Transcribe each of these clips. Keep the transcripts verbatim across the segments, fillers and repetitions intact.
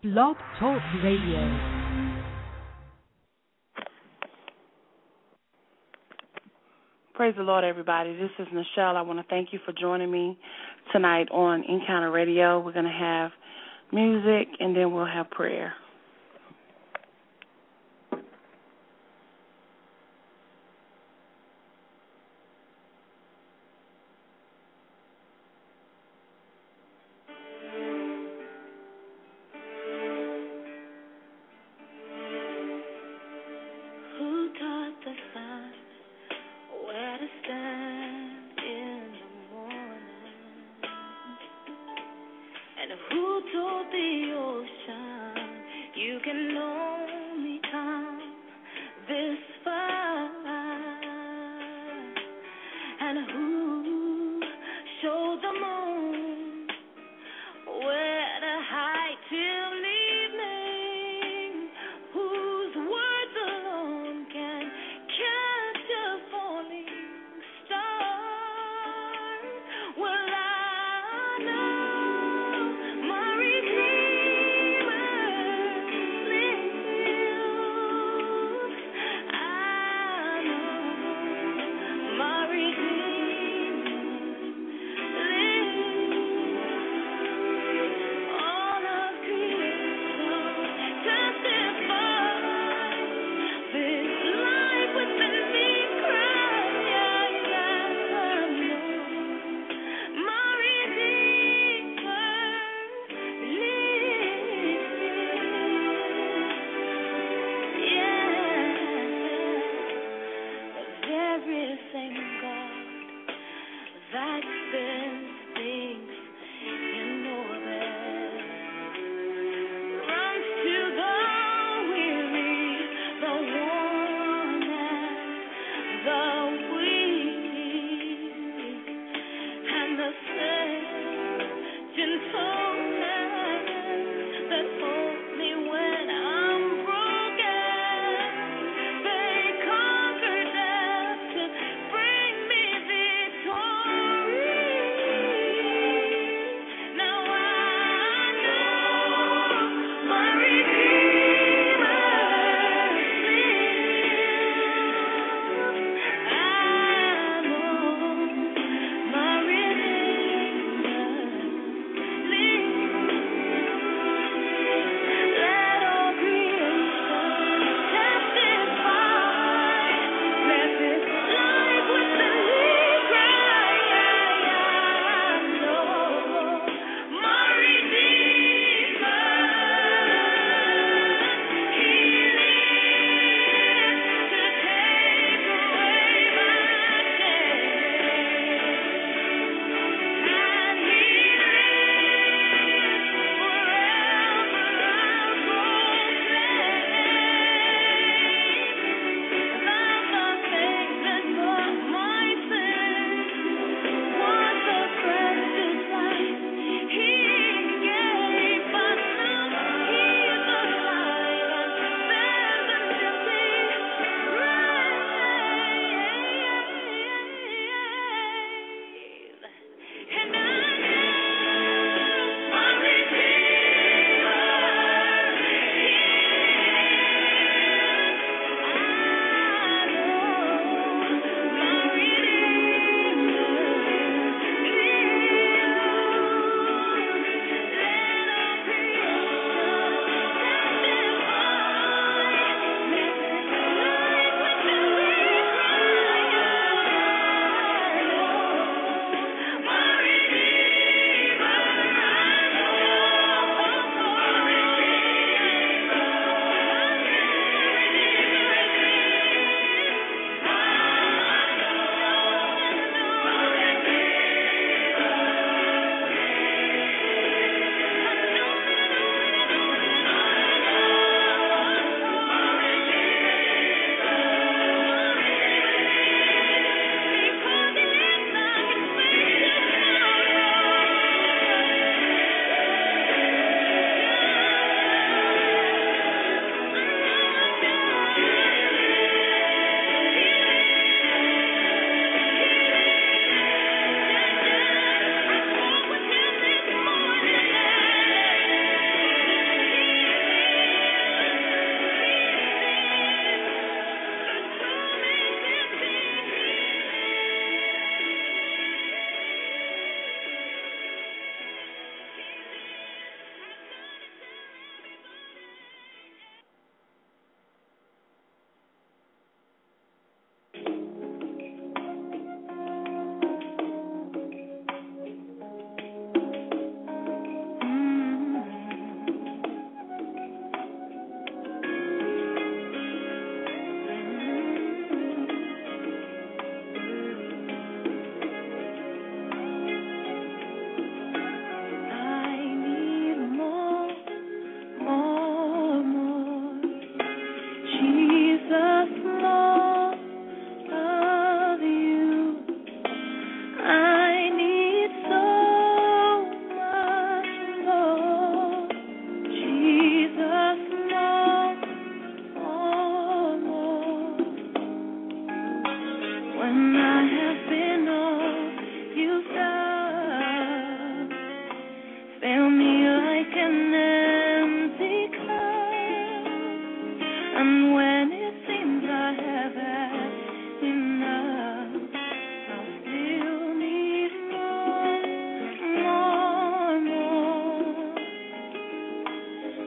Blog Talk Radio. Praise the Lord, everybody. This is Nichelle. I want to thank you for joining me tonight on Encounter Radio. We're going to have music, and then we'll have prayer. Who told the ocean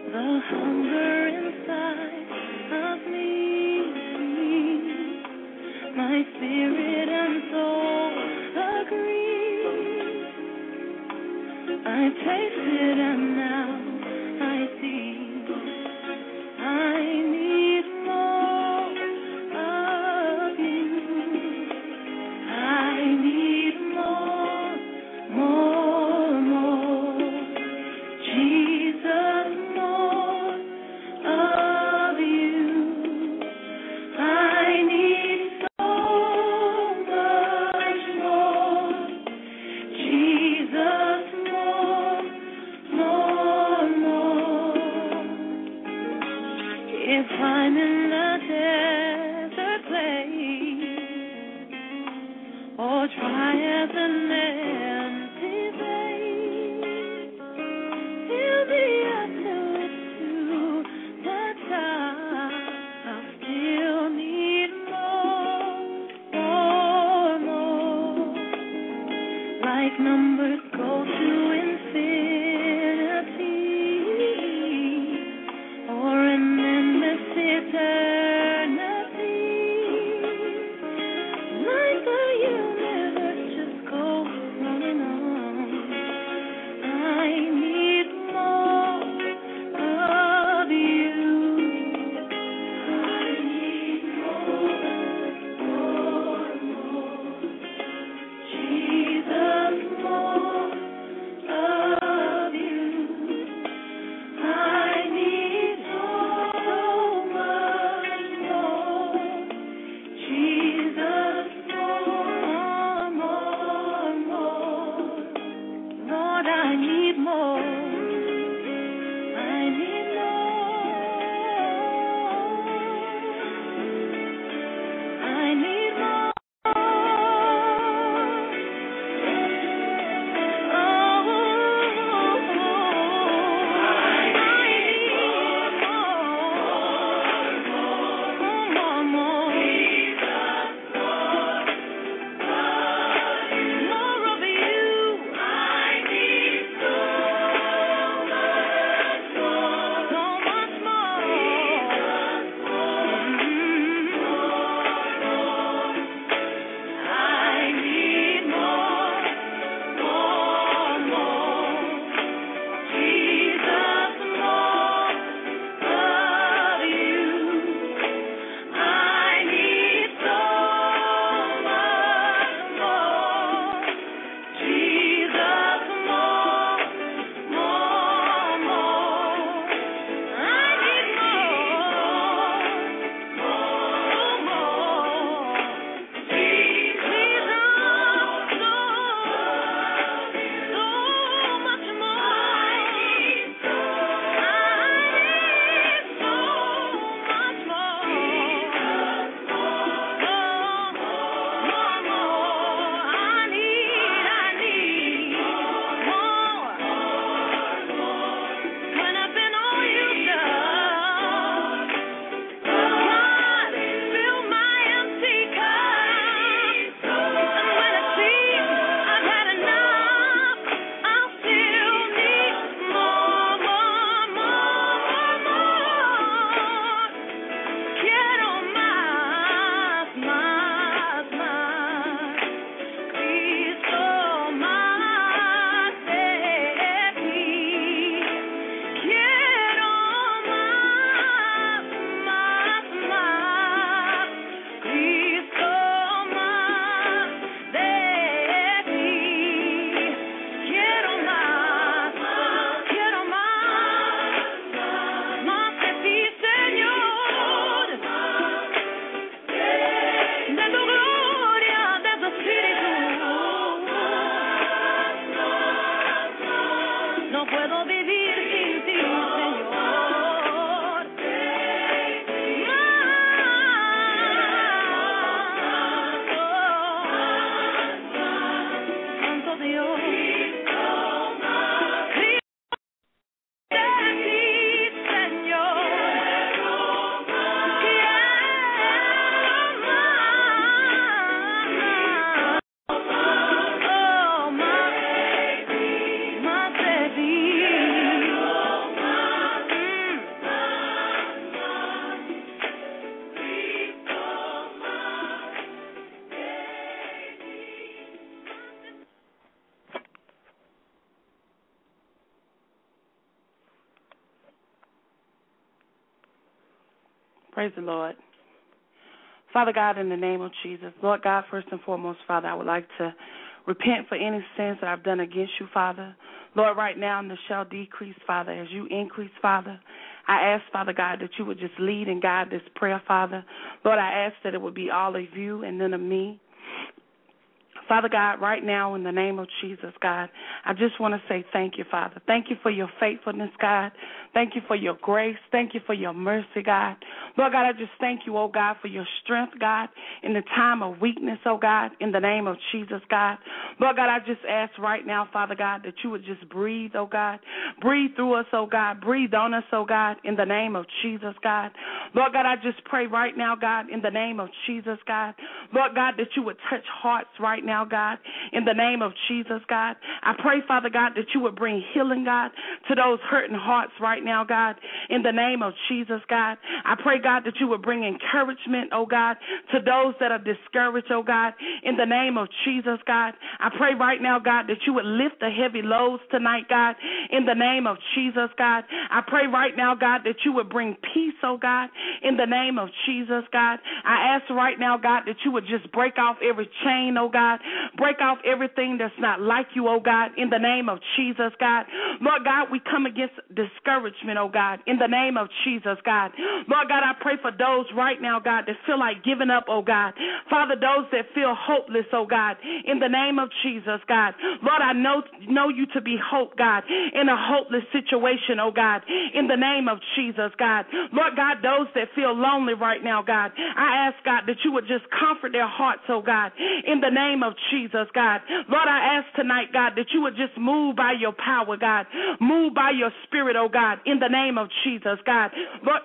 the hunger inside of me. My spirit and soul agree. I tasted and now I see. I need more of you. I need more, more, more. Jesus, more of you. I need so much more. Jesus, more, more, more. If I'm in a desert place or dry as an empty place, fill me up till it's too much. I still need more, more, more. Like numbers go to infinity or an endless eternity. Like the universe just goes Praise the Lord. Father God, in the name of Jesus, Lord God, first and foremost, Father, I would like to repent for any sins that I've done against you, Father. Lord, right now, and shall decrease, Father, as you increase, Father. I ask, Father God, that you would just lead and guide this prayer, Father. Lord, I ask that it would be all of you and none of me. Father God, right now, in the name of Jesus, God, I just want to say thank you, Father. Thank you for your faithfulness, God. Thank you for your grace. Thank you for your mercy, God. Lord God, I just thank you, oh God, for your strength, God, in the time of weakness, oh God, in the name of Jesus, God. Lord God, I just ask right now, Father God, that you would just breathe, oh God. Breathe through us, oh God. Breathe on us, oh God, in the name of Jesus, God. Lord God, I just pray right now, God, in the name of Jesus, God. Lord God, that you would touch hearts right now, God, in the name of Jesus, God. I pray, Father God, that you would bring healing, God, to those hurting hearts right now, God, in the name of Jesus, God. I pray, God, that you would bring encouragement, oh God, to those that are discouraged, oh God, in the name of Jesus, God. I pray right now, God, that you would lift the heavy loads tonight, God, in the name of Jesus, God. I pray right now, God, that you would bring peace, oh God, in the name of Jesus, God. I ask right now, God, that you would just break off every chain, oh God, break off everything that's not like you, oh God, in the name of Jesus, God. Lord God, we come against discouragement, oh God, in the name of Jesus, God. Lord God, I pray for those right now, God, that feel like giving up, oh God. Father, those that feel hopeless, oh God, in the name of Jesus, God. Lord, I know, know you to be hope, God, in a hopeless situation, oh God, in the name of Jesus, God. Lord God, those that feel lonely right now, God, I ask, God, that you would just comfort their hearts, oh God, in the name of Jesus, God. Lord, I ask tonight, God, that you would just move by your power, God. Move by your spirit, oh God, in the name of Jesus, God. Lord,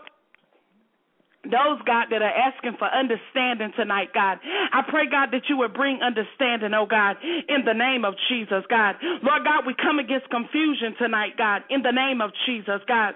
those, God, that are asking for understanding tonight, God, I pray, God, that you would bring understanding, oh God, in the name of Jesus, God. Lord God, we come against confusion tonight, God, in the name of Jesus, God.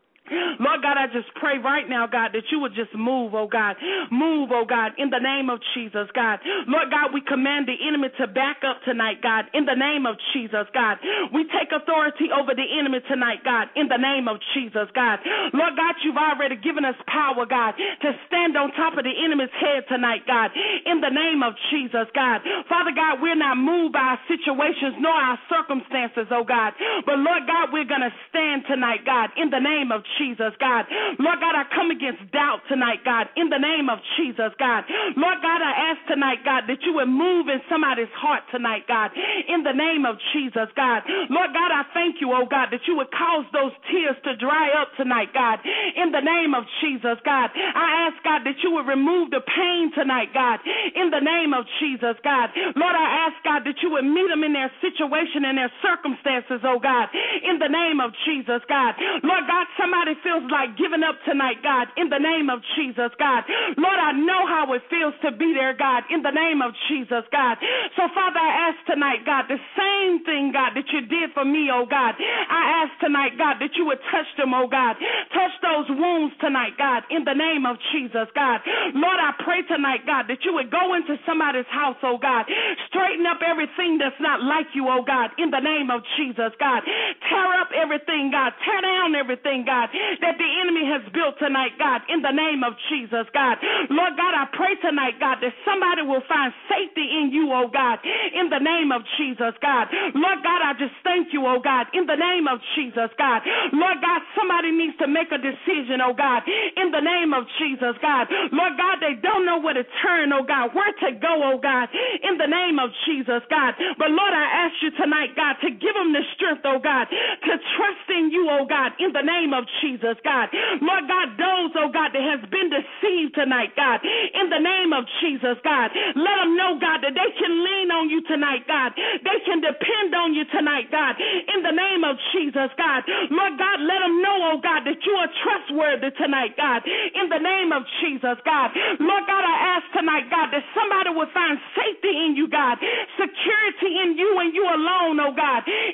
Lord God, I just pray right now, God, that you would just move, oh God. Move, oh God, in the name of Jesus, God. Lord God, we command the enemy to back up tonight, God, in the name of Jesus, God. We take authority over the enemy tonight, God, in the name of Jesus, God. Lord God, you've already given us power, God, to stand on top of the enemy's head tonight, God, in the name of Jesus, God. Father God, we're not moved by our situations nor our circumstances, oh God. But Lord God, we're going to stand tonight, God, in the name of Jesus, God. Lord God, I come against doubt tonight, God, in the name of Jesus, God. Lord God, I ask tonight, God, that you would move in somebody's heart tonight, God, in the name of Jesus, God. Lord God, I thank you, oh God, that you would cause those tears to dry up tonight, God, in the name of Jesus, God. I ask, God, that you would remove the pain tonight, God, in the name of Jesus, God. Lord, I ask, God, that you would meet them in their situation and their circumstances, oh God, in the name of Jesus, God. Lord God, somebody feels like giving up tonight, God, in the name of Jesus, God. Lord, I know how it feels to be there, God, in the name of Jesus, God. So, Father, I ask tonight, God, the same thing, God, that you did for me, oh God. I ask tonight, God, that you would touch them, oh God. Touch those wounds tonight, God, in the name of Jesus, God. Lord, I pray tonight, God, that you would go into somebody's house, oh God. Straighten up everything that's not like you, oh God, in the name of Jesus, God. Tear up everything, God. Tear down everything, God, that the enemy has built tonight, God, in the name of Jesus, God. Lord God, I pray tonight, God, that somebody will find safety in you, oh God, in the name of Jesus, God. Lord God, I just thank you, oh God, in the name of Jesus, God. Lord God, somebody needs to make a decision, oh God, in the name of Jesus, God. Lord God, they don't know where to turn, oh God, where to go, oh God, in the name of Jesus, God. But Lord, I ask you tonight, God, to give them the strength, oh God, to trust in you, oh God, in the name of Jesus, God. Lord God, those, oh God, that has been deceived tonight, God, in the name of Jesus, God. Let them know, God, that they can lean on you tonight, God. They can depend on you tonight, God, in the name of Jesus, God. Lord God, let them know, oh God, that you are trustworthy tonight, God, in the name of Jesus, God. Lord God, I ask tonight, God, that somebody will find safety in you, God, security in you and you alone, oh God,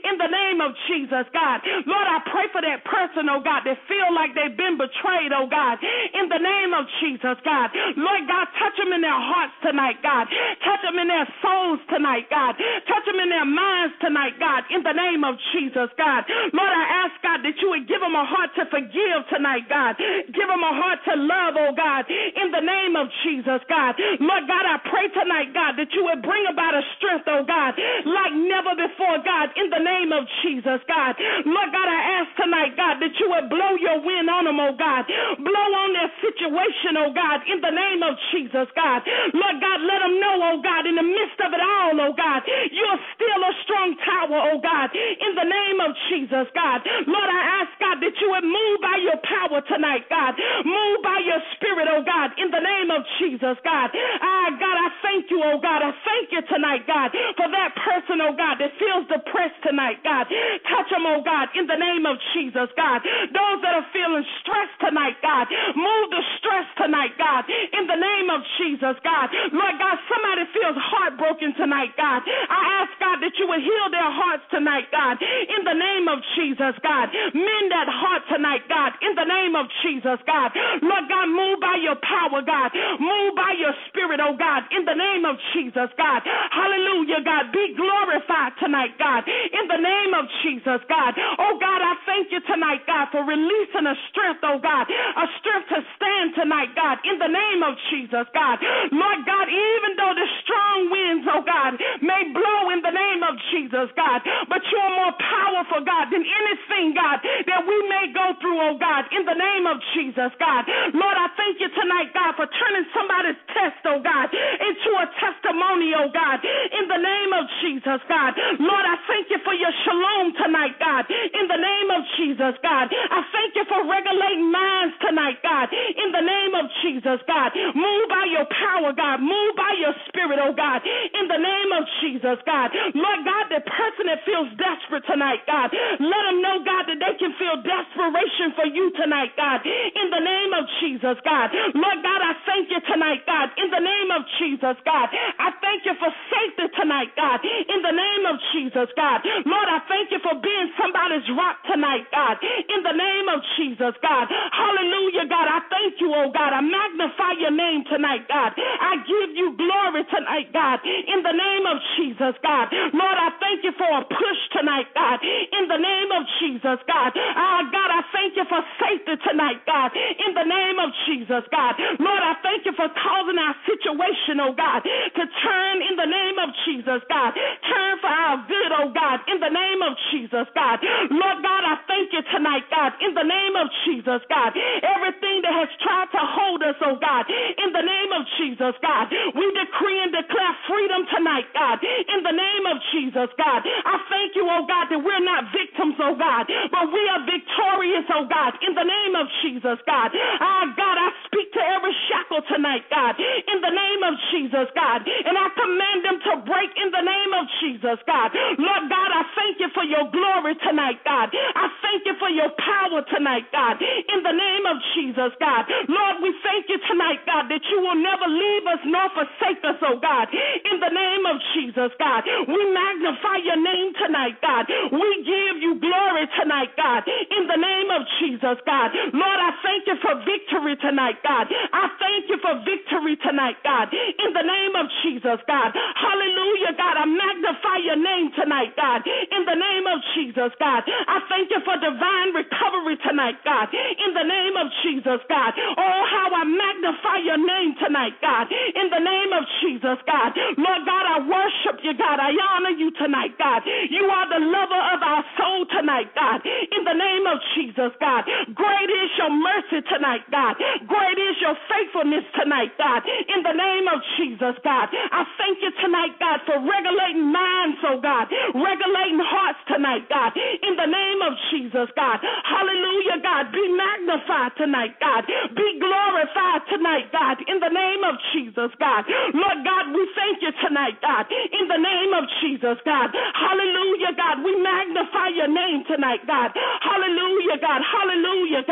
in the name of Jesus, God. Lord, I pray for that person, oh God, that feel like they've been betrayed, oh God, in the name of Jesus, God. Lord God, touch them in their hearts tonight, God. Touch them in their souls tonight, God. Touch them in their minds tonight, God, in the name of Jesus, God. Lord, I ask, God, that you would give them a heart to forgive tonight, God. Give them a heart to love, oh God, in the name of Jesus, God. Lord God, I pray tonight, God, that you would bring about a strength, oh God, like never before, God, in the name of Jesus, God. Lord God, I ask tonight, God, that you would blow your wind on them, oh God. Blow on their situation, oh God, in the name of Jesus, God. Lord God, let them know, oh God, in the midst of it all, oh God, you're still a strong tower, oh God, in the name of Jesus, God. Lord, I ask, God, that you would move by your power tonight, God. Move by your spirit, oh God, in the name of Jesus, God. Ah, God, I thank you, oh God. I thank you tonight, God, for that person, oh God, that feels depressed tonight, God. Touch them, oh God, in the name of Jesus, God. Those that are feeling stressed tonight, God, move the stress tonight, God, in the name of Jesus, God. Lord God, somebody feels heartbroken tonight, God. I ask, God, that you would heal their hearts tonight, God, in the name of Jesus, God. Mend that heart tonight, God, in the name of Jesus, God. Lord God, move by your power, God. Move by your spirit, oh God, in the name of Jesus, God. Hallelujah, God. Be glorified tonight, God, in the name of Jesus, God. Oh God, I thank you tonight, God, for releasing a strength, oh God, a strength to stand tonight, God, in the name of Jesus, God. Lord God, even though the strong winds, oh God, may blow in the name of Jesus, God, but you're more powerful, God, than anything, God, that we may go through, oh God, in the name of Jesus, God. Lord, I thank you tonight, God, for turning somebody's test, oh God, into a testimony, oh God, in the name of Jesus, God. Lord, I thank you for your shalom tonight, God, in the name of Jesus, God. I thank you for regulating minds tonight, God, in the name of Jesus, God. Move by your power, God. Move by your spirit, oh God, in the name of Jesus, God. Lord God, the person that feels desperate tonight, God, let them know, God, that they can feel desperation for you tonight, God, in the name of Jesus, God. Lord God, I thank you tonight, God, in the name of Jesus, God. I thank you for safety tonight, God, in the name of Jesus, God. Lord, I thank you for being somebody's rock tonight, God, in the name of Jesus, God. Hallelujah, God. I thank you, oh God. I magnify your name tonight, God. I give you glory tonight, God, in the name of Jesus, God. Lord, I thank you for a push tonight, God, in the name of Jesus, God. Ah, God, I thank you for safety tonight, God, in the name of Jesus, God. Lord, I thank you for causing our situation, oh God, to turn in the name of Jesus, God. Turn for our good, oh God, in the name of Jesus, God. Lord God, I thank you tonight, God, in the name of Jesus, God. Everything that has tried to hold us, oh God, in the name of Jesus, God, we decree and declare freedom tonight, God, in the name of Jesus, God. I thank you, oh God, that we're not victims, oh God, but we are victorious, oh God, in the name of Jesus, God. Ah, God, I speak to every shackle tonight, God, in the name of Jesus, God, and I command them to break in the name of Jesus, God. Lord God, I thank you for your glory tonight, God. I thank you for your power tonight, God, in the name of Jesus, God. Lord, we thank you tonight, God, that you will never leave us nor forsake us, oh God, in the name of Jesus, God. We magnify your name tonight, God. We give you glory tonight, God, in the name of Jesus, God. Lord, I thank you for victory tonight, God. I thank you for victory tonight, God, in the name of Jesus, God. Hallelujah, God. I magnify your name tonight, God, in the name of Jesus, God. I thank you for divine recovery tonight, God, in the name of Jesus, God. Oh, how I magnify your name tonight, God, in the name of Jesus, God. Lord God, I worship you, God. I honor you tonight, God. You are the lover of our soul tonight, God, in the name of Jesus, God. Great is your mercy tonight, God. Great is your faithfulness tonight, God, in the name of Jesus, God. I thank you tonight, God, for regulating minds, oh God, regulating hearts tonight, God, in the name of Jesus, God. Hallelujah, God. Be magnified tonight, God. Be glorified tonight, God, in the name of Jesus, God. Lord God, we thank you tonight, God, in the name of Jesus, God. Hallelujah, God. We magnify your name tonight, God. Hallelujah, God. Hallelujah, God.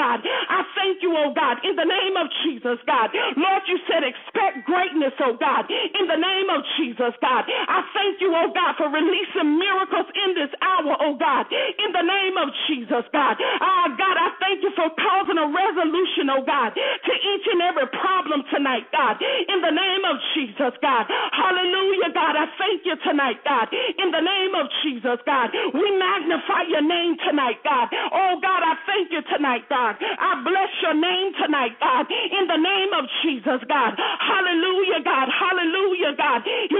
God. I thank you, oh God, in the name of Jesus, God. Lord, you said expect greatness, oh God, in the name of Jesus, God. I thank you, oh God, for releasing miracles in this hour, oh God, in the name of Jesus, God. Ah, God, I thank you for causing a resolution, oh God, to each and every problem tonight, God, in the name of Jesus, God. Hallelujah, God. I thank you tonight, God, in the name of Jesus, God. We magnify your name tonight, God. Oh, God, I thank you tonight, God. I bless your name tonight, God, in the name of Jesus, God. Hallelujah, God. Hallelujah, God.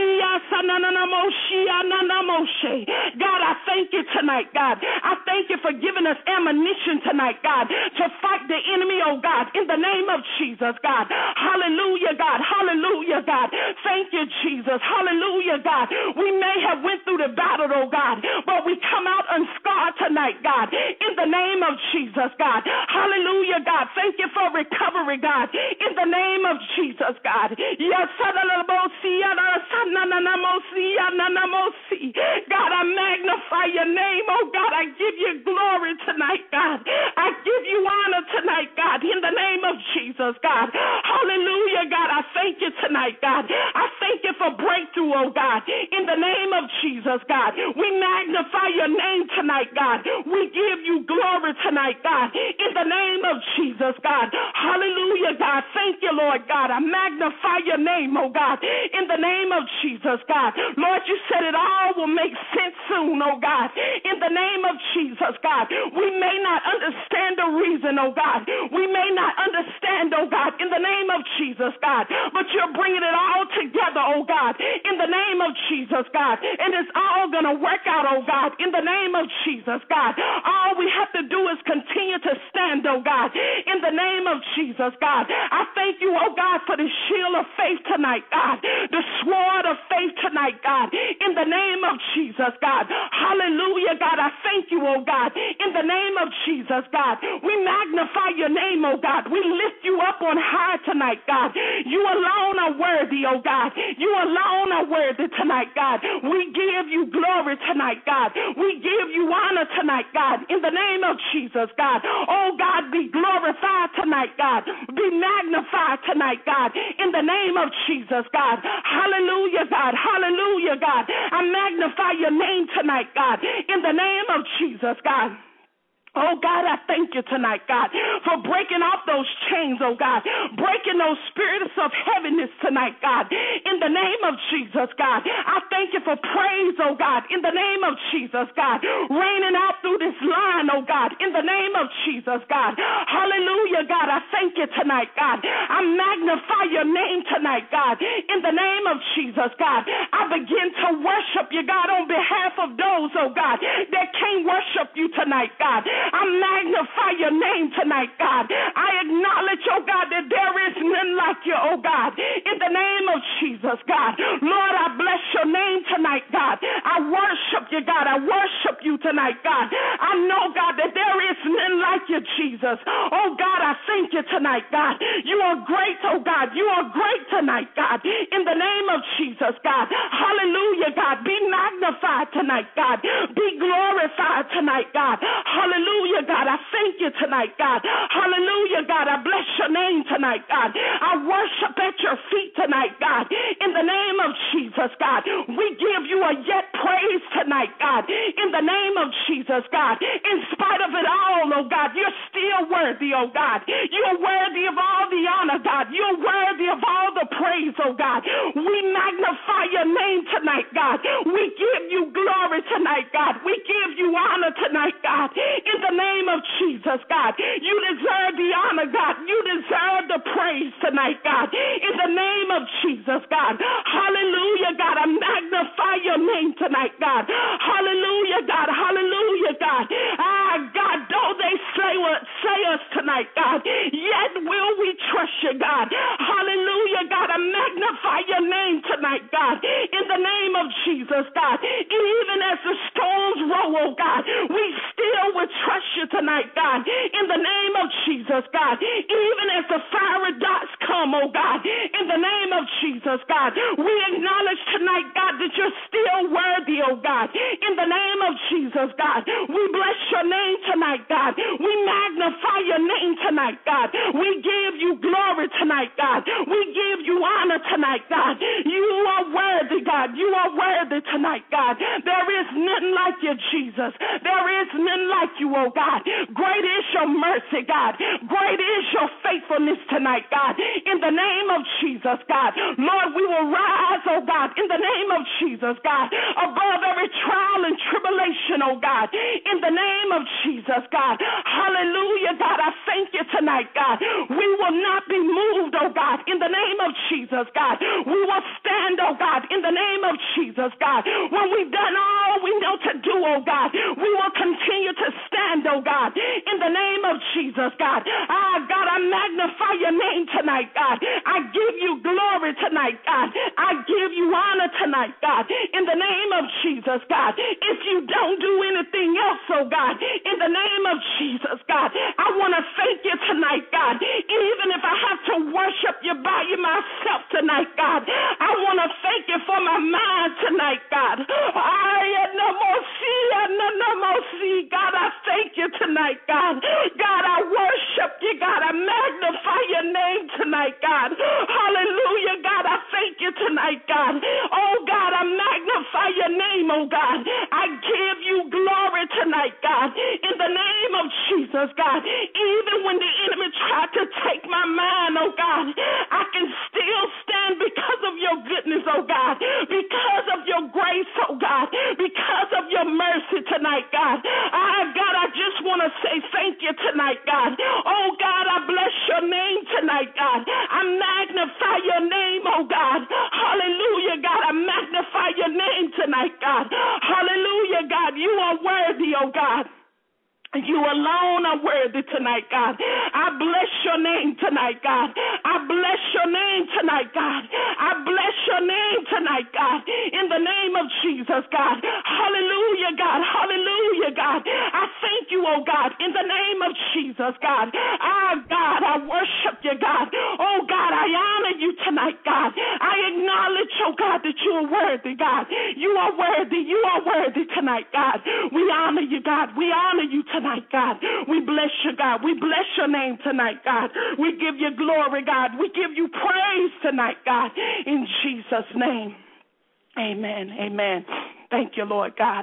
God, I thank you tonight, God. I thank you for giving us ammunition tonight, God, to fight the enemy, oh God, in the name of Jesus, God. Hallelujah, God. Hallelujah, God. Thank you, Jesus. Hallelujah, God. We may have went through the battle, oh God, but we come out unscarred tonight, God, in the name of Jesus, God. Hallelujah, God. Thank you for recovery, God, in the name of Jesus, God. Yes, God, I magnify your name, oh God. I give you glory tonight, God. I give you honor tonight, God, in the name of Jesus, God. Hallelujah, God. I thank you tonight, God. I thank you for breakthrough, oh God, in the name of Jesus, God. We magnify your name tonight, God. We give you glory tonight, God, in the name of Jesus, God. Hallelujah, God. Thank you, Lord God. I magnify your name, oh God, in the name of Jesus, God. Lord, you said it all will make sense soon, oh God, in the name of Jesus, God. We may not understand the reason, oh God. We may not understand, oh God, in the name of Jesus, God, but you're bringing it all together, oh God, in the name of Jesus, God, and it's all going to work out, oh God, in the name of Jesus, God. All we have to do is continue to stand, oh God, in the name of Jesus, God. I thank you, oh God, for the shield of faith tonight, God, the sword of faith tonight, God, in the name of Jesus, God. Hallelujah, God. I thank you, oh God, in the name of Jesus, God. We magnify your name, oh God. We lift you up on high tonight, God. You alone are worthy, oh God. You alone are worthy tonight, God. We give you glory tonight, God. We give you honor tonight, God, in the name of Jesus, God. Oh God, be glorified tonight, God. Be magnified tonight, God, in the name of Jesus, God. Hallelujah, God. Hallelujah, God. I magnify your name tonight, God, in the name of Jesus, God. Oh, God, I thank you tonight, God, for breaking off those chains, oh, God, breaking those spirits of heaviness tonight, God, in the name of Jesus, God. I thank you for praise, oh, God, in the name of Jesus, God, raining out through this line, oh, God, in the name of Jesus, God. Hallelujah, God, I thank you tonight, God. I magnify your name tonight, God, in the name of Jesus, God. I begin to worship you, God, on behalf of those, oh, God, that can't worship you tonight, God. I magnify your name tonight, God. I acknowledge, oh God, that there is none like you, oh God, in the name of Jesus, God. Lord, I bless your name tonight, God. I worship you, God. I worship you tonight, God. I know, God, that there is none like you, Jesus. Oh God, I thank you tonight, God. You are great, oh God. You are great tonight, God, in the name of Jesus, God. Hallelujah, God. Be magnified tonight, God. Be glorified tonight, God. Hallelujah. Hallelujah, God. I thank you tonight, God. Hallelujah, God. I bless your name tonight, God. I worship at your feet tonight, God. In the name of Jesus, God. We give you a yet praise tonight, God. In the name of Jesus, God. In spite of it all, oh God, you're still worthy, oh God. You're worthy of all the honor, God. You're worthy of all the praise, oh God. We magnify your name tonight, God. We give you glory tonight, God. We give you honor tonight, God. In the name of Jesus, God. You deserve the honor, God. You deserve the praise tonight, God. In the name of Jesus, God. Hallelujah, God. I magnify your name tonight, God. Hallelujah, God. Hallelujah, God. Ah, God, though they slay, slay us tonight, God, yet will we trust you, God. Hallelujah, God. I magnify your name tonight, God. In the name of Jesus, God. Even as the stones roll, oh God, we still will trust you tonight, God, in the name of Jesus, God. Even as the fiery dots come, oh God, in the name of Jesus, God, we acknowledge tonight, God, that you're still worthy, oh God, in the name of Jesus, God. We bless your name tonight, God. We magnify your name tonight, God. We give you glory tonight, God. We give you honor tonight, God. You are worthy, God. You are worthy tonight, God. There is none like you, Jesus. There is none like you, oh God. Great is your mercy, God. Great is your faithfulness tonight, God. In the name of Jesus, God. Lord, we will rise, oh God, in the name of Jesus, God, above every trial and tribulation, oh God. In the name of Jesus, God. Hallelujah, God. I thank you tonight, God. We will not be moved, oh God, in the name of Jesus, God. We will stand, oh God, in the name of Jesus, God. When we've done all we know to do, oh God, we will continue to stand, oh God, in the name of Jesus, God. Ah, God, I magnify your name tonight, God. I give you glory tonight, God. I give you honor tonight, God, in the name of Jesus, God. If you don't do anything else, oh God, in the name of Jesus, God, I want to thank you tonight, God. Even if I have to worship you by you myself tonight, God, I want to thank you for my mind tonight, God. I no more see, no, no more see, God. I thank you tonight, God. God, I worship you, God. I magnify your name tonight, God. Hallelujah, God. I thank you tonight, God. Oh, God, I magnify your name, oh, God. I give you glory tonight, God. In the name of Jesus, God. Even when the enemy tried to take my mind, oh, God, I can still stand because of your goodness, oh, God. Because of your grace, oh, God. Because of your mercy tonight, God. Ah, God, I just want to say thank you tonight, God. Oh, God, I bless your name tonight, God. I magnify your name, oh, God. Hallelujah, God. I magnify your name tonight, God. Hallelujah, God. You are worthy, oh, God. You alone are worthy tonight, God. I bless your name tonight, God. I bless your name tonight, God. I bless your name tonight, God. In the name of Jesus, God. Hallelujah, God. Hallelujah, God. I thank you, oh God, in the name of Jesus, God. Ah, God, I worship you, God. Oh, God, I honor you tonight, God. I acknowledge, oh God, that you are worthy, God. You are worthy. You are worthy tonight, God. We honor you, God. We honor you tonight. Tonight, God. We bless you, God. We bless your name tonight, God. We give you glory, God. We give you praise tonight, God. In Jesus' name. Amen. Amen. Thank you, Lord God.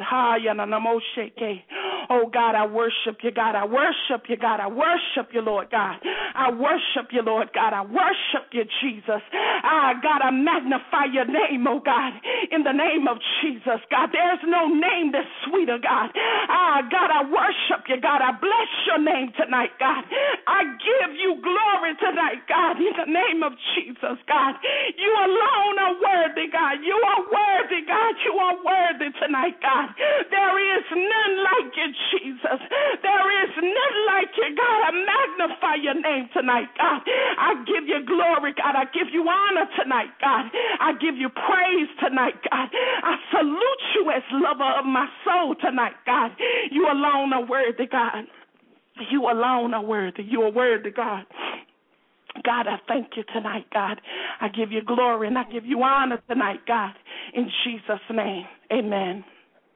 Oh, God, I worship you, God. I worship you, God. I worship you, Lord God. I worship you, Lord God. I worship you, Jesus. Ah, God, I magnify your name, oh, God, in the name of Jesus, God. There's no name that's sweeter, God. Ah, God, I worship you, God. I bless your name tonight, God. I give you glory tonight, God, in the name of Jesus, God. You alone are worthy, God. You are worthy, God. You are worthy tonight, God. There is none like you, Jesus. There is none like you, God. I magnify your name tonight, God. I give you glory, God. I give you honor tonight, God. I give you praise tonight, God. I salute you as lover of my soul tonight, God. You alone are worthy, God. You alone are worthy. You are worthy, God. God, I thank you tonight, God. I give you glory and I give you honor tonight, God. In Jesus' name, amen.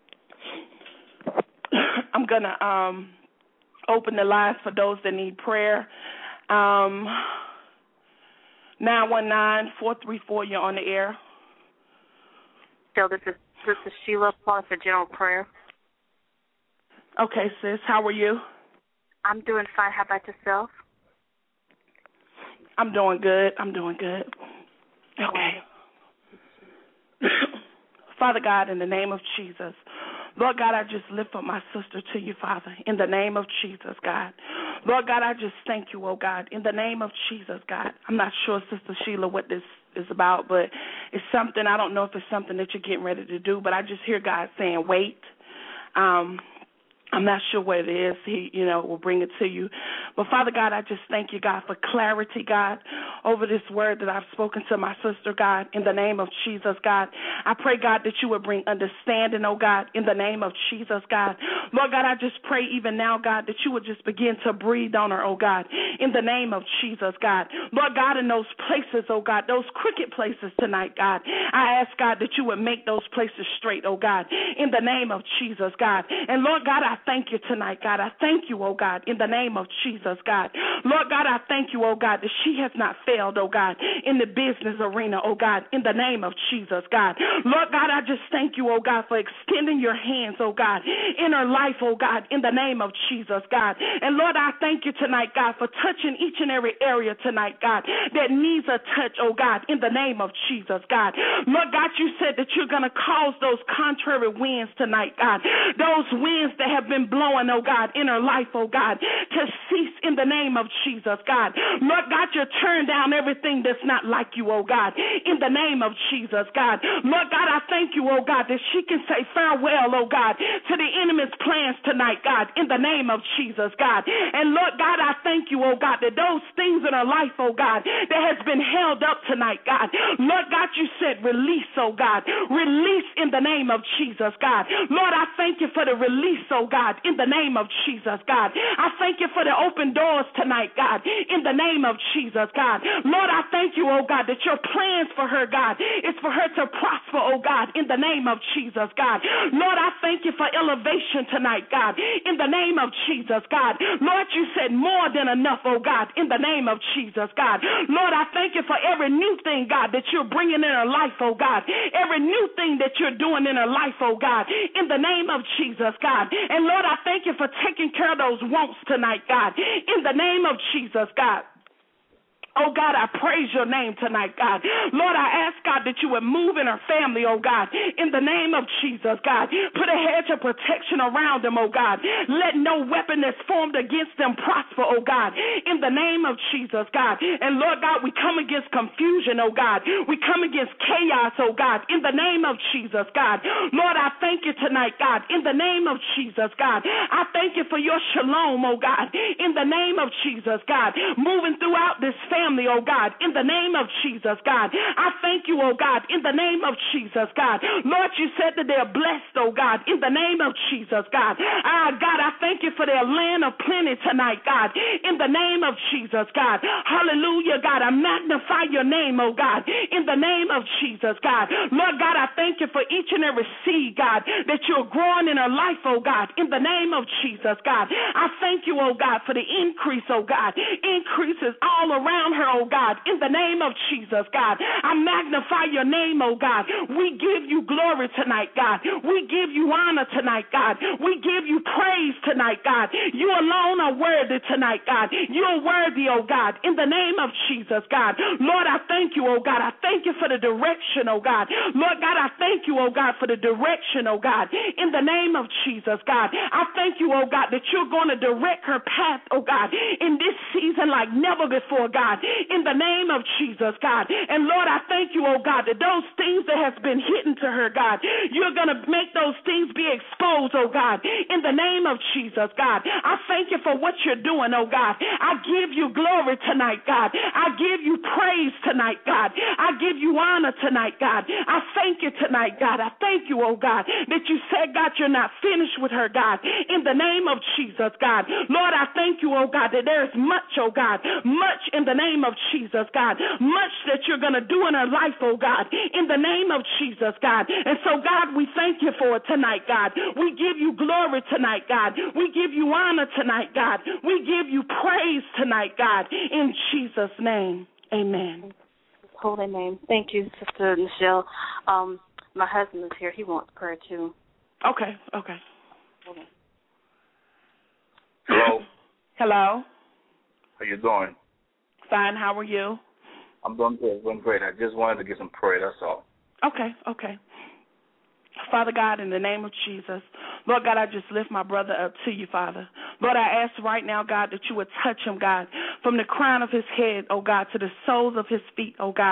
I'm going to um, open the lines for those that need prayer. Um, nine one nine, four three four, you're on the air. So this is Sister Sheila calling for general prayer. Okay, sis, how are you? I'm doing fine. How about yourself? I'm doing good. I'm doing good. Okay. Father God, in the name of Jesus, Lord God, I just lift up my sister to you, Father, in the name of Jesus, God. Lord God, I just thank you, oh God, in the name of Jesus, God. I'm not sure, Sister Sheila, what this is about, but it's something, I don't know if it's something that you're getting ready to do, but I just hear God saying, wait. Um, I'm not sure what it is. He, you know, will bring it to you. But, Father God, I just thank you, God, for clarity, God, over this word that I've spoken to my sister, God, in the name of Jesus, God. I pray, God, that you would bring understanding, oh, God, in the name of Jesus, God. Lord God, I just pray even now, God, that you would just begin to breathe on her, oh God, in the name of Jesus, God. Lord God, in those places, oh God, those crooked places tonight, God, I ask, God, that you would make those places straight, oh God, in the name of Jesus, God. And Lord God, I thank you tonight, God. I thank you, oh God, in the name of Jesus, God. Lord God, I thank you, oh God, that she has not failed, oh God, in the business arena, oh God, in the name of Jesus, God. Lord God, I just thank you, oh God, for extending your hands, oh God, in her life, oh God, in the name of Jesus, God. And Lord, I thank you tonight, God, for touching each and every area tonight, God, that needs a touch, oh God, in the name of Jesus, God. Lord God, you said that you're going to cause those contrary winds tonight, God, those winds that have been blowing, oh God, in her life, oh God, to cease in the name of Jesus, God. Lord God, you turn down everything that's not like you, oh God, in the name of Jesus, God. Lord God, I thank you, oh God, that she can say farewell, oh God, to the enemy's plans tonight, God, in the name of Jesus, God. And Lord God, I thank you, oh God, that those things in her life, oh God, that has been held up tonight, God. Lord God, you said release, oh God, release in the name of Jesus, God. Lord, I thank you for the release, oh God, in the name of Jesus, God. I thank you for the open doors tonight, God, in the name of Jesus, God. Lord, I thank you, oh God, that your plans for her, God, is for her to prosper, oh God, in the name of Jesus, God. Lord, I thank you for elevation tonight, God, in the name of Jesus, God. Lord, you said more than enough, oh God, in the name of Jesus, God. Lord, I thank you for every new thing, God, that you're bringing in her life, oh God, every new thing that you're doing in her life, oh God, in the name of Jesus, God. And Lord, I thank you for taking care of those wants tonight, God, in the name of Jesus, God. Oh, God, I praise your name tonight, God. Lord, I ask, God, that you would move in her family, oh, God, in the name of Jesus, God. Put a hedge of protection around them, oh, God. Let no weapon that's formed against them prosper, oh, God, in the name of Jesus, God. And, Lord, God, we come against confusion, oh, God. We come against chaos, oh, God, in the name of Jesus, God. Lord, I thank you tonight, God, in the name of Jesus, God. I thank you for your shalom, oh, God, in the name of Jesus, God, moving throughout this family. Oh God, in the name of Jesus, God. I thank you, oh God, in the name of Jesus, God. Lord, you said that they're blessed, oh God, in the name of Jesus, God. Ah, God, I thank you for their land of plenty tonight, God, in the name of Jesus, God. Hallelujah, God. I magnify your name, oh God, in the name of Jesus, God. Lord God, I thank you for each and every seed, God, that you're growing in her life, oh God, in the name of Jesus, God. I thank you, oh God, for the increase, oh God. Increases all around her, oh God, in the name of Jesus, God. I magnify your name, oh God. We give you glory tonight, God. We give you honor tonight, God. We give you praise tonight, God. You alone are worthy tonight, God. You're worthy, oh God, in the name of Jesus, God. Lord, I thank you, oh God. I thank you for the direction, oh God. Lord God, I thank you, oh God, for the direction, oh God, in the name of Jesus, God. I thank you, oh God, that you're going to direct her path, oh God, in this season like never before, God, in the name of Jesus, God. And Lord, I thank you, oh God, that those things that has been hidden to her, God, you're going to make those things be exposed, oh God, in the name of Jesus, God. I thank you for what you're doing, oh God. I give you glory tonight, God. I give you praise tonight, God. I give you honor tonight, God. I thank you tonight, God. I thank you, oh God, that you said, God, you're not finished with her, God, in the name of Jesus, God. Lord, I thank you, oh God, that there is much, oh God, much in the name of Jesus, God, much that you're going to do in her life, oh God, in the name of Jesus, God. And so, God, we thank you for it tonight, God. We give you glory tonight, God. We give you honor tonight, God. We give you praise tonight, God, in Jesus' name. Amen. Holy name. Thank you, Sister Michelle. Um, my husband is here. He wants prayer, too. Okay, okay. Okay. Hello. Hello. How you doing? Fine. How are you? I'm doing good. Doing great. I just wanted to get some prayer. That's all. Okay, okay. Father God, in the name of Jesus, Lord God, I just lift my brother up to you, Father. Lord, I ask right now, God, that you would touch him, God, from the crown of his head, oh God, to the soles of his feet, oh God.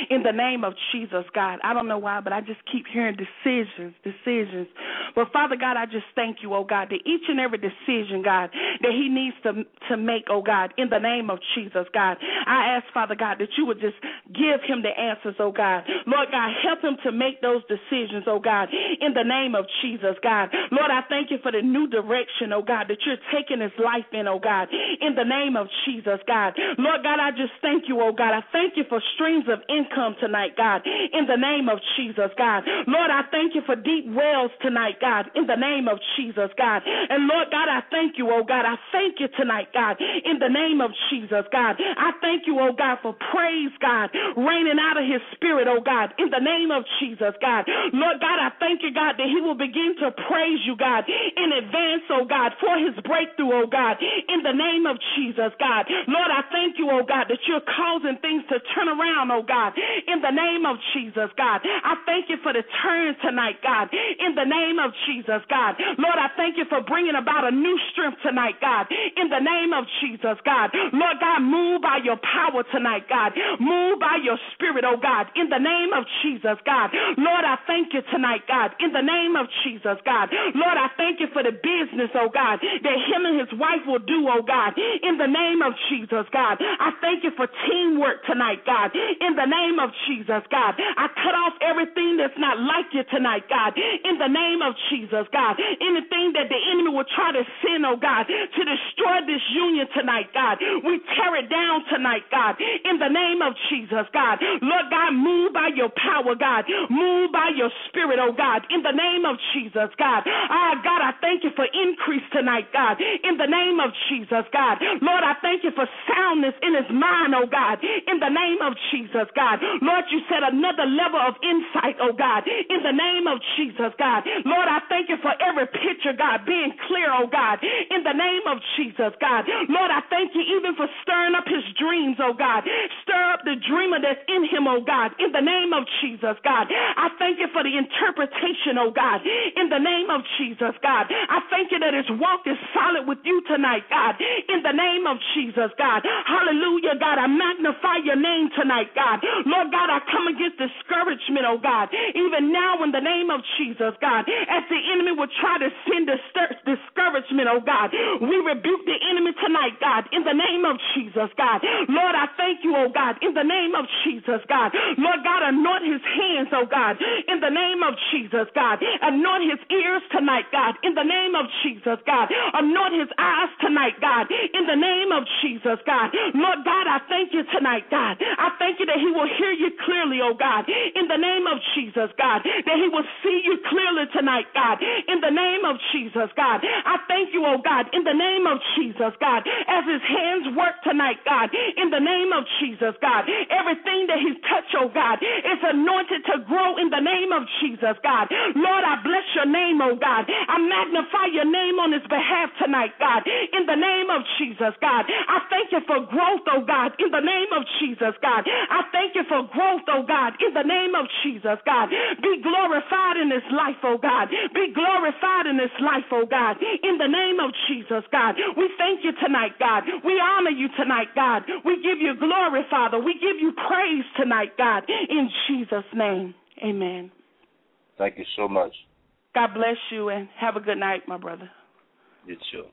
in the name of Jesus, God. I don't know why, but I just keep hearing decisions, decisions. But, Father God, I just thank you, oh God, that each and every decision, God, that he needs to, to make, oh God, in the name of Jesus, God. I ask, Father God, that you would just give him the answers, oh God. Lord God, help him to make those decisions, oh God, in the name of Jesus, God. Lord, I thank you for the new direction, oh God, that you're taking his life in, oh God, in the name of Jesus, God. Lord God, I just thank you, oh God. I thank you for streams of income tonight, God, in the name of Jesus, God. Lord, I thank you for deep wells tonight, God, in the name of Jesus, God. And Lord God, I thank you, oh God. I thank you tonight, God, in the name of Jesus, God. I thank you, oh God, for praise, God, raining out of his spirit, oh God, in the name of Jesus, God. Lord God, I thank you, God, that he will begin to praise you, God, in advance, oh God, for his breakthrough, oh God, in the name of Jesus, God. Lord, I thank you, oh God, that you're causing things to turn around, oh God, in the name of Jesus, God. I thank you for the turn tonight, God, in the name of Jesus, God. Lord, I thank you for bringing about a new strength tonight, God, in the name of Jesus, God. Lord God, move by your power tonight, God. Move by your spirit, oh God, in the name of Jesus, God. Lord, I thank you tonight, God, in the name of Jesus, God. Lord, I thank you for the business, oh God, that him and his wife will do, oh God, in the name of Jesus, God. I thank you for teamwork tonight, God, in the name of Jesus, God. I cut off everything that's not like you tonight, God, in the name of Jesus, God. Anything that the enemy will try to send, oh God, to destroy this union tonight, God, we tear it down tonight, God, in the name of Jesus, God. Lord God, move by your power, God. Move by your spirit, oh God, in the name of Jesus, God. Ah, God, I thank you for increase tonight, God, in the name of Jesus, God. Lord, I thank you for soundness in his mind, oh God, in the name of Jesus, God. Lord, you said another level of insight, oh God, in the name of Jesus, God. Lord, I thank you for every picture, God, being clear, oh God, in the name of Jesus, God. Lord, I thank you even for stirring up his dreams, oh God. Stir up the dreamer that's in him, oh God, in the name of Jesus, God. I thank you for the interpretation, oh God, in the name of Jesus, God. I thank you that his walk is solid with you tonight, God, in the name of Jesus, God. Hallelujah, God. I magnify your name tonight, God. Lord God, I come against discouragement, oh God, even now in the name of Jesus, God, as the enemy will try to send discouragement, oh God. We rebuke the enemy tonight, God, in the name of Jesus, God. Lord, I thank you, oh God, in the name of Jesus, God. Lord God, anoint his hands, oh God, in the name of Jesus, God. Anoint his ears tonight, God, in the name of Jesus, God. Anoint his eyes tonight, God, in the name of Jesus, God. Lord God, I thank you tonight, God. I thank you that he will hear you clearly, oh God, in the name of Jesus, God. That he will see you clearly tonight, God, in the name of Jesus, God. I thank you, oh God, in the name of Jesus, God, as his hands work tonight, God, in the name of Jesus, God. Everything that he's touched, oh God, is anointed to grow in the name of Jesus, God. Lord, I bless your name, oh God. I magnify your name on his behalf tonight, God, in the name of Jesus, God. I thank you for growth, oh God, in the name of Jesus, God. I thank you for growth, oh God, in the name of Jesus, God. Be glorified in this life, oh God. Be glorified in this life, oh God, in the name of Jesus, God. We thank you tonight, God. We honor you tonight, God. We give you glory, Father. We give you praise tonight, God, in Jesus' name. Amen. Thank you so much. God bless you and have a good night, my brother. You too.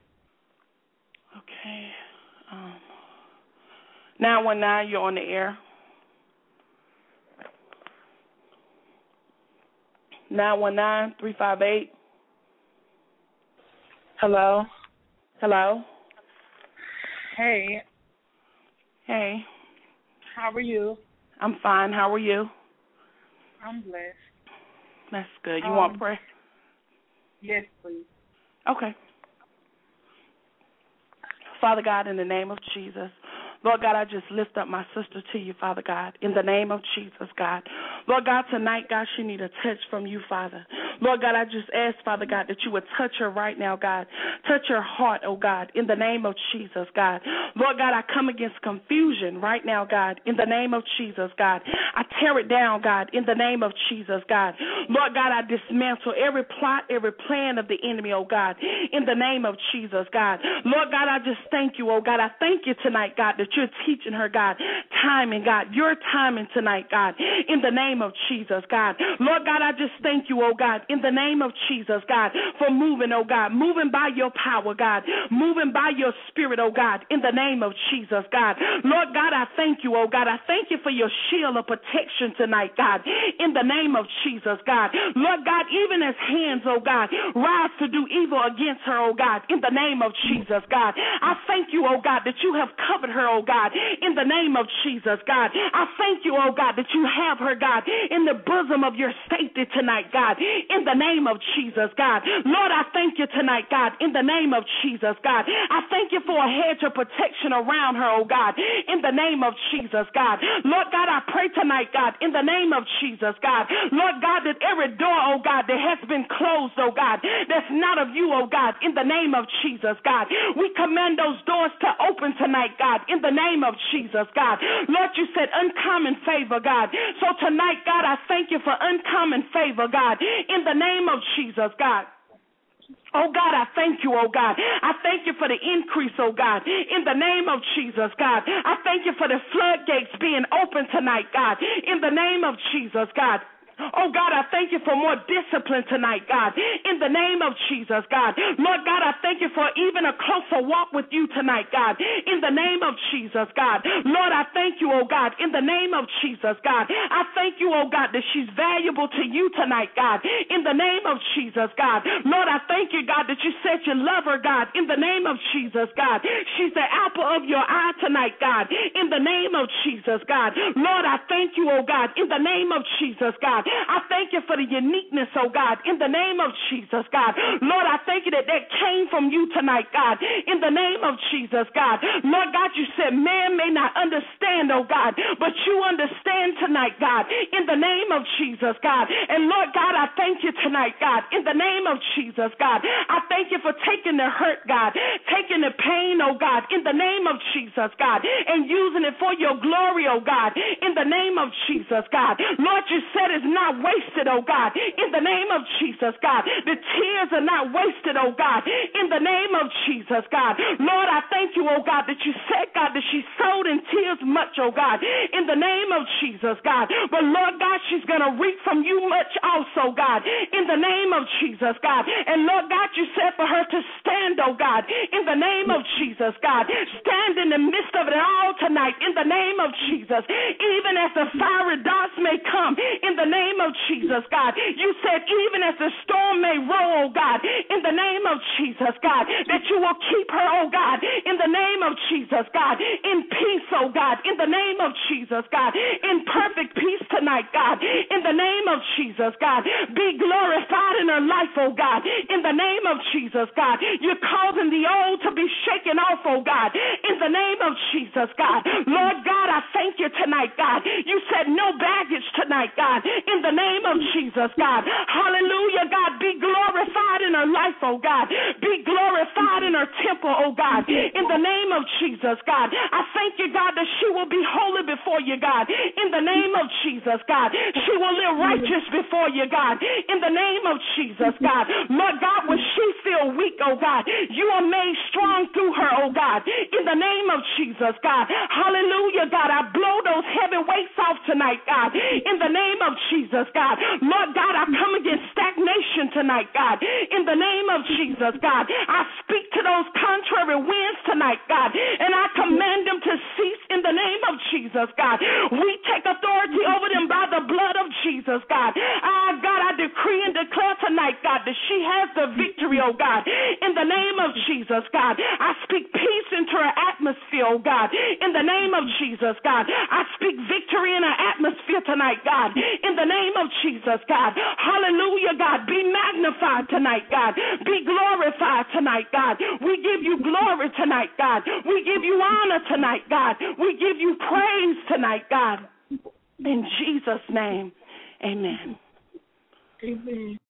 Okay. Um, nine one nine, you're on the air. nine one nine, three five eight. Hello. Hello. Hey. Hey. How are you? I'm fine. How are you? I'm blessed. That's good. You um, want prayer? Yes, please. Okay. Father God, in the name of Jesus, Lord God, I just lift up my sister to you, Father God, in the name of Jesus, God. Lord God, tonight, God, she need a touch from you, Father. Lord God, I just ask, Father God, that you would touch her right now, God. Touch her heart, oh God, in the name of Jesus, God. Lord God, I come against confusion right now, God, in the name of Jesus, God. I tear it down, God, in the name of Jesus, God. Lord God, I dismantle every plot, every plan of the enemy, oh God, in the name of Jesus, God. Lord God, I just thank you, oh God. I thank you tonight, God, that that you're teaching her, God, timing, God, your timing tonight, God, in the name of Jesus, God. Lord God, I just thank you, oh God, in the name of Jesus, God, for moving, oh God, moving by your power, God, moving by your spirit, oh God, in the name of Jesus, God. Lord God, I thank you, oh God. I thank you for your shield of protection tonight, God, in the name of Jesus, God. Lord God, even as hands, oh God, rise to do evil against her, oh God, in the name of Jesus, God. I thank you, oh God, that you have covered her, oh God, in the name of Jesus, God. I thank you, oh God, that you have her, God, in the bosom of your safety tonight, God, in the name of Jesus, God. Lord, I thank you tonight, God, in the name of Jesus, God. I thank you for a hedge of protection around her, oh God, in the name of Jesus, God. Lord God, I pray tonight, God, in the name of Jesus, God. Lord God, that every door, oh God, that has been closed, oh God, that's not of you, oh God, in the name of Jesus, God. We command those doors to open tonight, God, in the name of Jesus, God. Lord, you said uncommon favor, God. So tonight, God, I thank you for uncommon favor, God, in the name of Jesus, God. Oh, God, I thank you, oh, God. I thank you for the increase, oh, God, in the name of Jesus, God. I thank you for the floodgates being open tonight, God, in the name of Jesus, God. Oh, God, I thank you for more discipline tonight, God, in the name of Jesus, God. Lord God, I thank you for even a closer walk with you tonight, God, in the name of Jesus, God. Lord, I thank you, oh, God, in the name of Jesus, God. I thank you, oh, God, that she's valuable to you tonight, God, in the name of Jesus, God. Lord, I thank you, God, that you said you love her, God, in the name of Jesus, God. She's the apple of your eye tonight, God, in the name of Jesus, God. Lord, I thank you, oh, God, in the name of Jesus, God. I thank you for the uniqueness, oh God, in the name of Jesus, God. Lord, I thank you that that came from you tonight, God, in the name of Jesus, God. Lord God, you said man may not understand, oh God, but you understand tonight, God, in the name of Jesus, God. And Lord God, I thank you tonight, God, in the name of Jesus, God. I thank you for taking the hurt, God, taking the pain, oh God, in the name of Jesus, God, and using it for your glory, oh God, in the name of Jesus, God. Lord, you said it's not wasted, oh God, in the name of Jesus, God. The tears are not wasted, oh God, in the name of Jesus, God. Lord, I thank you, oh God, that you said, God, that she sowed in tears much, oh God, in the name of Jesus, God. But Lord God, she's going to reap from you much also, God, in the name of Jesus, God. And Lord God, you said for her to stand, oh God, in the name of Jesus, God. Stand in the midst of it all tonight, in the name of Jesus. Even as the fiery darts may come, in the name of Jesus, God. You said even as the storm may roll, oh God, in the name of Jesus, God, that you will keep her, oh God, in the name of Jesus, God, in peace, oh God, in the name of Jesus, God, in perfect peace tonight, God, in the name of Jesus, God. Be glorified in her life, oh God, in the name of Jesus, God. You're causing the old to be shaken off, oh God, in the name of Jesus, God. Lord God, I thank you tonight, God. You said no baggage tonight, God, in the name of Jesus, God. Hallelujah, God. Be glorified in her life, oh God. Be glorified in her temple, oh God, in the name of Jesus, God. I thank you, God, that she will be holy before you, God, in the name of Jesus, God. She will live righteous before you, God, in the name of Jesus, God. Lord God, when she feel weak, oh God, you are made strong through her, oh God, in the name of Jesus, God. Hallelujah, God. I blow those heavy weights off tonight, God, in the name of Jesus, God. Lord God, I come against stagnation tonight, God, in the name of Jesus, God. I speak to those contrary winds tonight, God, and I command them to cease in the name of Jesus, God. We take authority over them by the blood of Jesus, God. Ah, God, I decree and declare tonight, God, that she has the victory, oh God, in the name of Jesus, God. I speak peace into her atmosphere, oh God, in the name of Jesus, God. I speak victory in her atmosphere tonight, God, in the name of Jesus, God. Hallelujah, God. Be magnified tonight, God. Be glorified tonight, God. We give you glory tonight, God. We give you honor tonight, God. We give you praise tonight, God. In Jesus' name, amen. Amen.